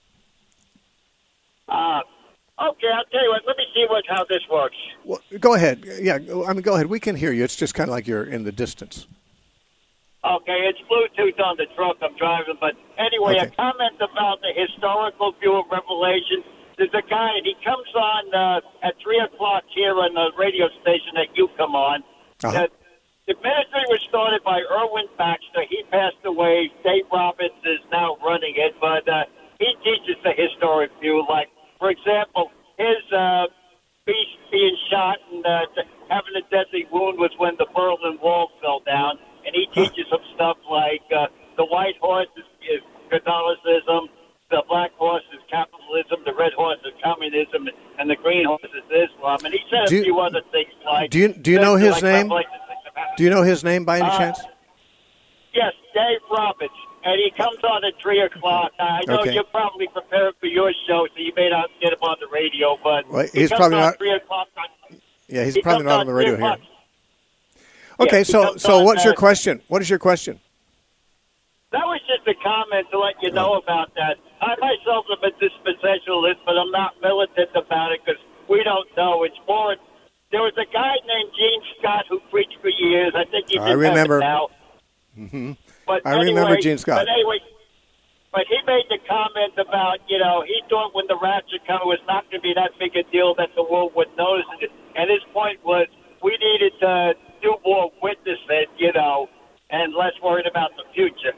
Uh, okay, I'll tell you what. Let me see what how this works. Well, go ahead. Yeah, I mean, go ahead. We can hear you. It's just kind of like you're in the distance. Okay, it's Bluetooth on the truck I'm driving. But anyway, Okay. a comment about the historical view of Revelation. There's a guy, and he comes on uh, at three o'clock here on the radio station that you come on. Uh-huh. That the ministry was started by Erwin Baxter. He passed away. Dave Robbins is now running it, but uh, he teaches the historic view. Like, for example, his uh, beast being shot and uh, having a deadly wound was when the Berlin Wall fell down. And he teaches some stuff like uh, the white horse is, is Catholicism, the black horse is capitalism, the red horse is communism, and the green horse is Islam. And he said Do a you- few other things like... Do you do you know his like name? Revelation six about- Do you know his name by any Uh, chance? Yes, Dave Roberts. And he comes on at three o'clock. I know Okay. you're probably prepared for your show, so you may not get him on the radio, but Well, he he's comes probably on not- three o'clock on... Yeah, he's he probably comes not on the radio three here. o'clock. Okay, he so comes so on, what's your uh, question? What is your question? That was just a comment to let you know about that. I myself am a dispensationalist, but I'm not militant about it because we don't know. It's more. There was a guy named Gene Scott who preached for years. I think he's I in remember. heaven now. hmm But I anyway, remember Gene Scott. But anyway, but he made the comment about, you know, he thought when the rapture came, it was not going to be that big a deal that the world would notice it. And his point was we needed to do more witnessing, you know, and less worried about the future.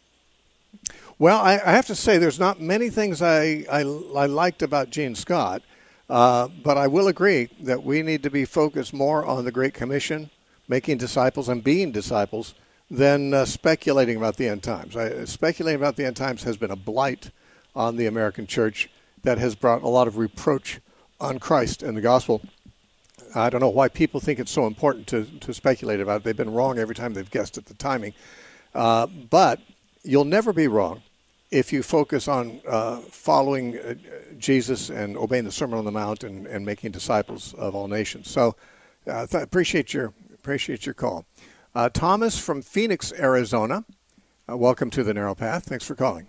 Well, I, I have to say there's not many things I, I, I liked about Gene Scott, uh, but I will agree that we need to be focused more on the Great Commission, making disciples and being disciples, than uh, speculating about the end times. I, speculating about the end times has been a blight on the American church that has brought a lot of reproach on Christ and the gospel. I don't know why people think it's so important to, to speculate about it. They've been wrong every time they've guessed at the timing. Uh, but you'll never be wrong if you focus on uh, following uh, Jesus and obeying the Sermon on the Mount and, and making disciples of all nations. So uh, th- appreciate your appreciate your call. Uh, Thomas from Phoenix, Arizona. Uh, welcome to the Narrow Path. Thanks for calling.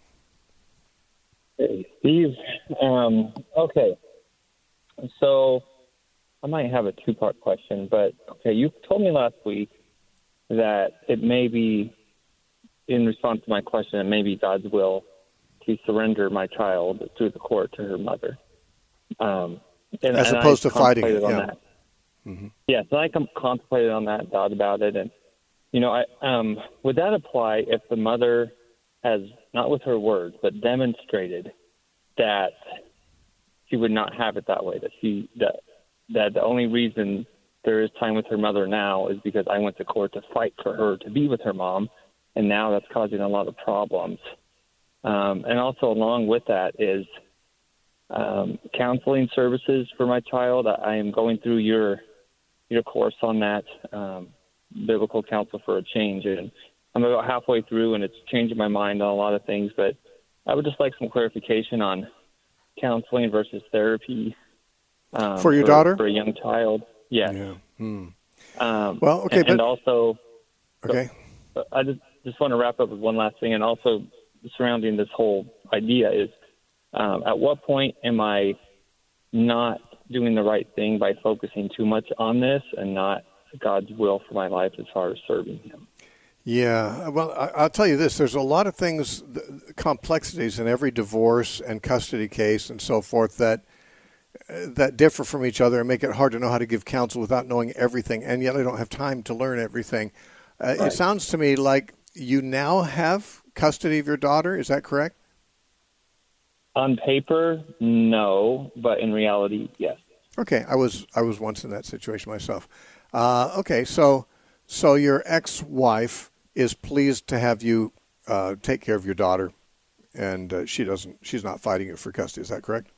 Hey, Steve. Um, okay. So I might have a two-part question, but okay, you told me last week that it may be, in response to my question, it may be God's will to surrender my child through the court to her mother. Um, and, As and opposed I to fighting it, contemplated on yeah. that. Mm-hmm. Yeah, so I com- contemplated on that, thought about it, and you know, I, um, would that apply if the mother has, not with her words, but demonstrated that she would not have it that way, that she that that the only reason there is time with her mother now is because I went to court to fight for her to be with her mom, and now that's causing a lot of problems. Um, and also along with that is um, counseling services for my child. I, I am going through your your course on that, um, Biblical Counsel for a Change, and I'm about halfway through, and it's changing my mind on a lot of things, but I would just like some clarification on counseling versus therapy. Um, For your daughter? For a young child, yes. Yeah. Hmm. Um, Well, okay, and, but and also, okay. I just just want to wrap up with one last thing, and also surrounding this whole idea is, um, at what point am I not doing the right thing by focusing too much on this and not God's will for my life as far as serving Him? Yeah, well, I, I'll tell you this. There's a lot of things, the complexities in every divorce and custody case and so forth that that differ from each other and make it hard to know how to give counsel without knowing everything, and yet I don't have time to learn everything. Uh, Right. It sounds to me like you now have custody of your daughter. Is that correct? On paper, no, but in reality, yes. Okay, I was I was once in that situation myself. Uh, okay, so so your ex-wife is pleased to have you uh, take care of your daughter, and uh, she doesn't. She's not fighting you for custody. Is that correct?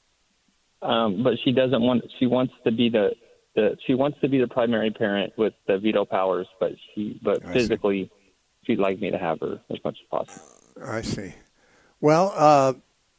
Um, but she doesn't want. She wants to be the, the. She wants to be the primary parent with the veto powers, but she. But I see. physically, she'd like me to have her as much as possible. I see. Well, uh,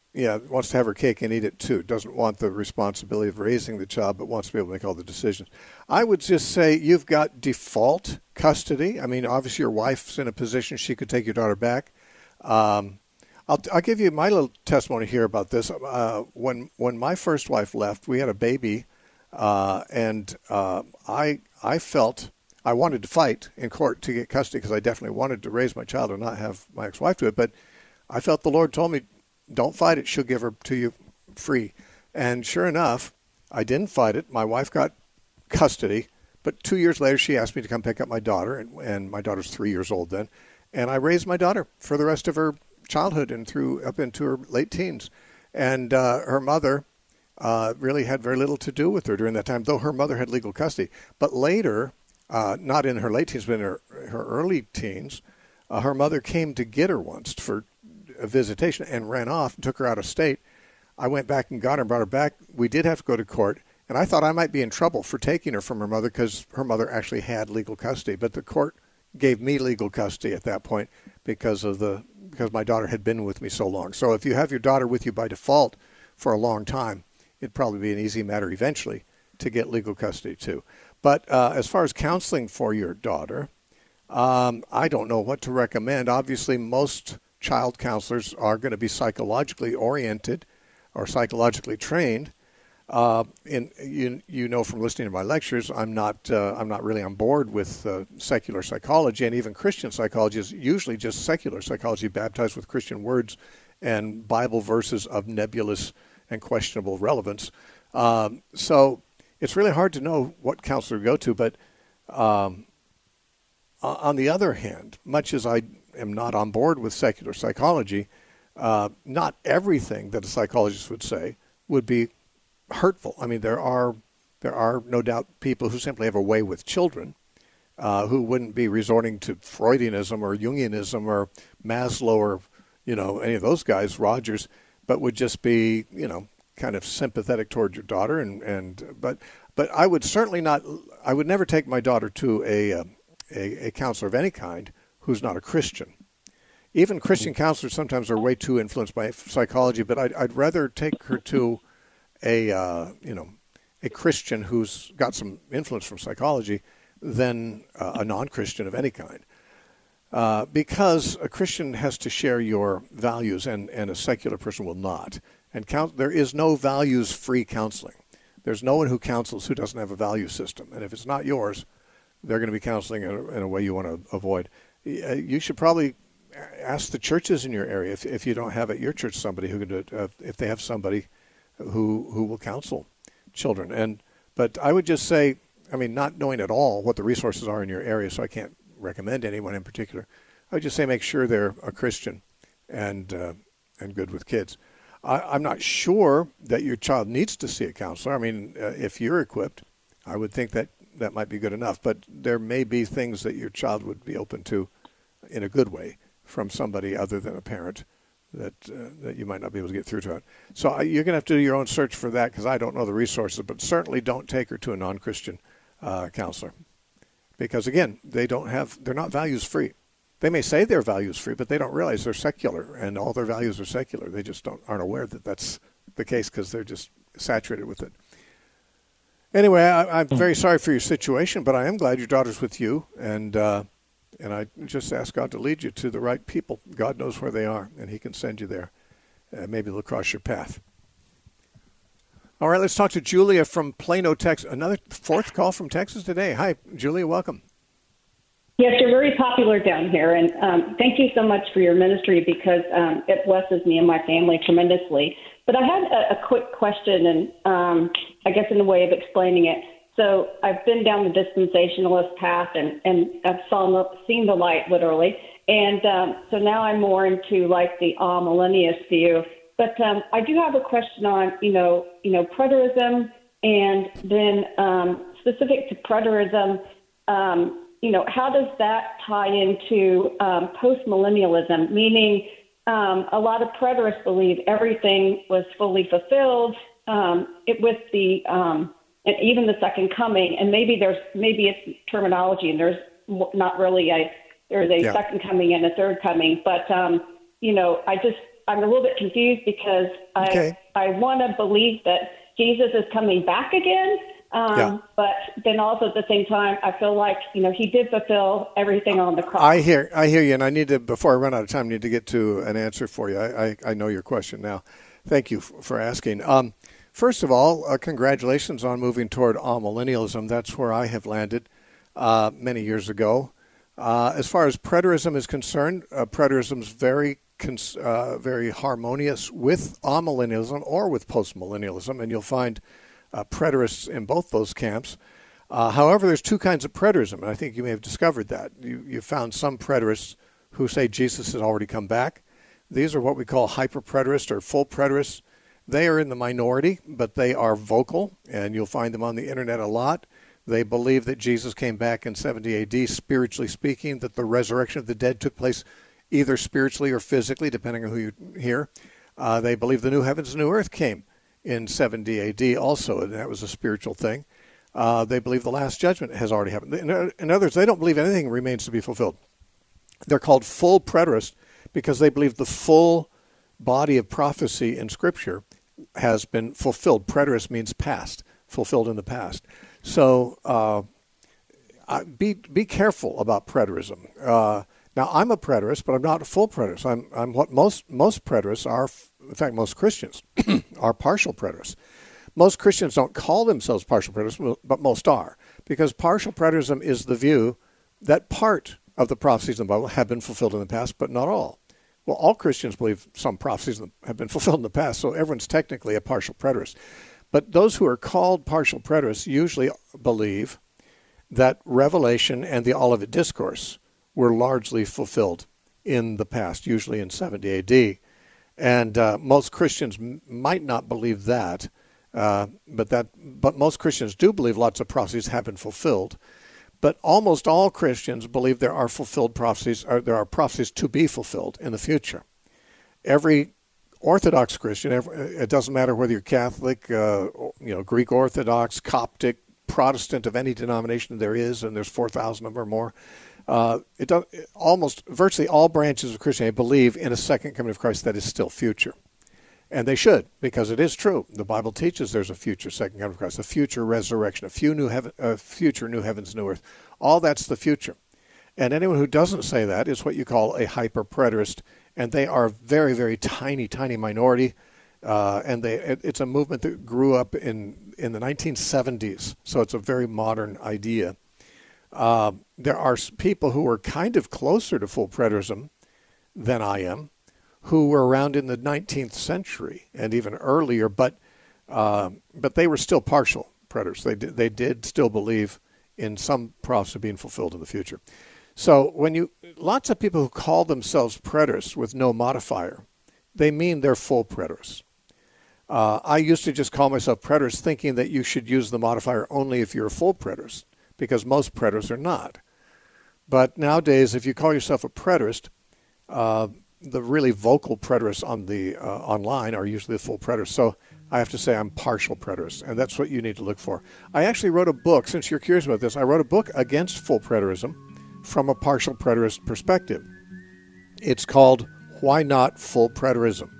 yeah, wants to have her cake and eat it too. Doesn't want the responsibility of raising the child, but wants to be able to make all the decisions. I would just say you've got default custody. I mean, obviously your wife's in a position she could take your daughter back. Um, I'll, I'll give you my little testimony here about this. Uh, when when my first wife left, we had a baby, uh, and uh, I I felt I wanted to fight in court to get custody because I definitely wanted to raise my child and not have my ex-wife do it. But I felt the Lord told me, don't fight it. She'll give her to you free. And sure enough, I didn't fight it. My wife got custody. But two years later, she asked me to come pick up my daughter, and, and my daughter's three years old then. And I raised my daughter for the rest of her childhood and through up into her late teens. And uh, her mother uh, really had very little to do with her during that time, though her mother had legal custody. But later, uh, not in her late teens, but in her, her early teens, uh, her mother came to get her once for a visitation and ran off and took her out of state. I went back and got her and brought her back. We did have to go to court, and I thought I might be in trouble for taking her from her mother because her mother actually had legal custody. But the court gave me legal custody at that point because of the because my daughter had been with me so long. So if you have your daughter with you by default for a long time, it'd probably be an easy matter eventually to get legal custody too. But uh, as far as counseling for your daughter, um, I don't know what to recommend. Obviously, most child counselors are going to be psychologically oriented or psychologically trained. Uh, and you you know from listening to my lectures, I'm not uh, I'm not really on board with uh, secular psychology, and even Christian psychology is usually just secular psychology baptized with Christian words and Bible verses of nebulous and questionable relevance. Um, so it's really hard to know what counselor to go to. But um, on the other hand, much as I am not on board with secular psychology, uh, not everything that a psychologist would say would be hurtful. I mean, there are there are no doubt people who simply have a way with children uh, who wouldn't be resorting to Freudianism or Jungianism or Maslow or, you know, any of those guys, Rogers, but would just be, you know, kind of sympathetic toward your daughter. And, and but but I would certainly not, I would never take my daughter to a, a, a counselor of any kind who's not a Christian. Even Christian counselors sometimes are way too influenced by psychology, but I'd, I'd rather take her to a uh, you know a Christian who's got some influence from psychology than uh, a non-Christian of any kind, uh, because a Christian has to share your values, and, and a secular person will not. And count, there is no values-free counseling. There's no one who counsels who doesn't have a value system, and if it's not yours, they're going to be counseling in a, in a way you want to avoid. You should probably ask the churches in your area if if you don't have at your church somebody who can do it, uh, if they have somebody who who will counsel children. And but I would just say, I mean, not knowing at all what the resources are in your area, so I can't recommend anyone in particular. I would just say make sure they're a Christian and uh, and good with kids. I, I'm not sure that your child needs to see a counselor. I mean, uh, if you're equipped, I would think that that might be good enough. But there may be things that your child would be open to in a good way from somebody other than a parent that uh, that you might not be able to get through to it. So uh, you're going to have to do your own search for that because I don't know the resources, but certainly don't take her to a non-Christian uh, counselor because, again, they don't have, they're not values-free. They may say they're values-free, but they don't realize they're secular, and all their values are secular. They just don't aren't aware that that's the case because they're just saturated with it. Anyway, I, I'm very sorry for your situation, but I am glad your daughter's with you, and uh, And I just ask God to lead you to the right people. God knows where they are, and he can send you there. Uh, maybe they'll cross your path. All right, let's talk to Julia from Plano, Texas. Another fourth call from Texas today. Hi, Julia, welcome. Yes, you're very popular down here, and um, thank you so much for your ministry because um, it blesses me and my family tremendously. But I had a, a quick question, and um, I guess in a way of explaining it. So I've been down the dispensationalist path, and, and I've saw, seen the light, literally. And um, so now I'm more into, like, the all-millennialist view. But um, I do have a question on, you know, you know, preterism, and then um, specific to preterism, um, you know, how does that tie into um, post-millennialism, meaning um, a lot of preterists believe everything was fully fulfilled um, it, with the um, – and even the second coming, and maybe there's maybe it's terminology, and there's not really a there's a yeah. second coming and a third coming, but um, you know, I just I'm a little bit confused because I okay. I want to believe that Jesus is coming back again. Um, yeah. But then also at the same time, I feel like, you know, he did fulfill everything on the cross. I hear I hear you, and I need to, before I run out of time, I need to get to an answer for you. I, I, I know your question now. Thank you f- for asking. Um, first of all, uh, congratulations on moving toward amillennialism. That's where I have landed uh, many years ago. Uh, as far as preterism is concerned, uh, preterism is very, cons- uh, very harmonious with amillennialism or with postmillennialism, and you'll find Uh, preterists in both those camps. Uh, however, there's two kinds of preterism, and I think you may have discovered that. You, you found some preterists who say Jesus has already come back. These are what we call hyper-preterists or full preterists. They are in the minority, but they are vocal, and you'll find them on the internet a lot. They believe that Jesus came back in seventy A D, spiritually speaking, that the resurrection of the dead took place either spiritually or physically, depending on who you hear. Uh, they believe the new heavens and new earth came in seventy A D also, and that was a spiritual thing. Uh, they believe the last judgment has already happened. In, in others, they don't believe anything remains to be fulfilled. They're called full preterists because they believe the full body of prophecy in Scripture has been fulfilled. Preterist means past, fulfilled in the past. So uh, be be careful about preterism. Uh, now, I'm a preterist, but I'm not a full preterist. I'm I'm what most most preterists are. In fact, most Christians are partial preterists. Most Christians don't call themselves partial preterists, but most are, because partial preterism is the view that part of the prophecies in the Bible have been fulfilled in the past, but not all. Well, all Christians believe some prophecies have been fulfilled in the past, so everyone's technically a partial preterist. But those who are called partial preterists usually believe that Revelation and the Olivet Discourse were largely fulfilled in the past, usually in seventy A D. And uh, most Christians m- might not believe that, uh, but that, but most Christians do believe lots of prophecies have been fulfilled. But almost all Christians believe there are fulfilled prophecies, or there are prophecies to be fulfilled in the future. Every Orthodox Christian, every, it doesn't matter whether you're Catholic, uh, you know, Greek Orthodox, Coptic, Protestant of any denomination there is, and there's four thousand of them or more. Uh, it does, almost virtually all branches of Christianity believe in a second coming of Christ that is still future. And they should, because it is true. The Bible teaches there's a future second coming of Christ, a future resurrection, a few new heaven, a future new heavens, new earth. All that's the future. And anyone who doesn't say that is what you call a hyper-preterist, and they are a very, very tiny, tiny minority. Uh, and they it, it's a movement that grew up in, in the nineteen seventies, so it's a very modern idea. Uh, there are people who are kind of closer to full preterism than I am, who were around in the nineteenth century and even earlier, but uh, but they were still partial preterists. They did, they did still believe in some prophecy being fulfilled in the future. So when you lots of people who call themselves preterists with no modifier, they mean they're full preterists. Uh, I used to just call myself preterist, thinking that you should use the modifier only if you're a full preterist, because most preterists are not. But nowadays, if you call yourself a preterist, uh, the really vocal preterists on the uh, online are usually the full preterists. So I have to say I'm partial preterist, and that's what you need to look for. I actually wrote a book, since you're curious about this, I wrote a book against full preterism from a partial preterist perspective. It's called Why Not Full Preterism?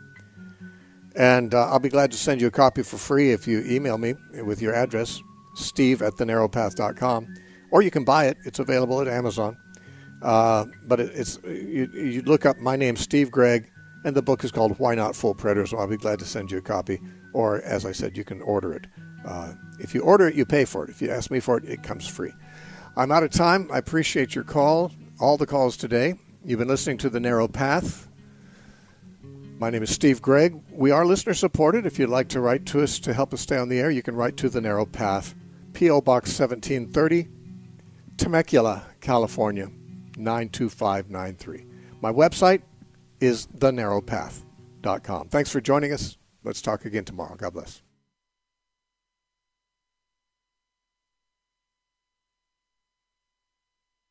And uh, I'll be glad to send you a copy for free if you email me with your address, steve at the narrow path dot com, or you can buy it. It's available at Amazon. Uh, but it, it's you, you look up my name, Steve Gregg, and the book is called Why Not Full Preterism. I'll be glad to send you a copy, or as I said, you can order it. Uh, if you order it, you pay for it. If you ask me for it, it comes free. I'm out of time. I appreciate your call, all the calls today. You've been listening to The Narrow Path. My name is Steve Gregg. We are listener supported. If you'd like to write to us to help us stay on the air, you can write to The Narrow Path, P O Box seventeen thirty, Temecula, California, nine two five nine three. My website is the narrow path dot com. Thanks for joining us. Let's talk again tomorrow. God bless.